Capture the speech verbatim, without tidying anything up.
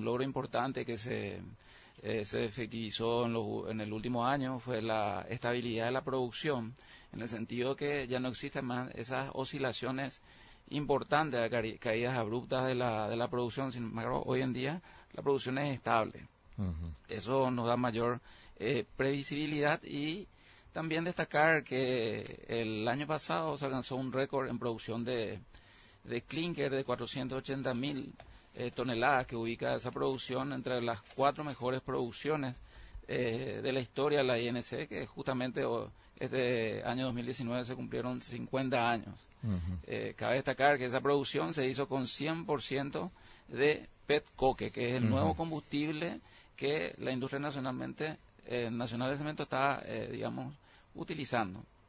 logro importante que se, eh, se efectivizó en, los, en el último año fue la estabilidad de la producción, en el sentido que ya no existen más esas oscilaciones importantes, ca caídas abruptas de la, de la producción. Sin embargo, hoy en día la producción es estable. Uh-huh. Eso nos da mayor eh, previsibilidad, y también destacar que el año pasado se alcanzó un récord en producción de, de clinker de cuatrocientas ochenta mil eh, toneladas, que ubica esa producción entre las cuatro mejores producciones eh, de la historia de la I N C, que justamente oh, este año dos mil diecinueve se cumplieron cincuenta años. Uh-huh. eh, cabe destacar que esa producción se hizo con cien por ciento de petcoke, que es el uh-huh. nuevo combustible que la industria nacionalmente eh, nacional de cemento está, eh, digamos, utilizando.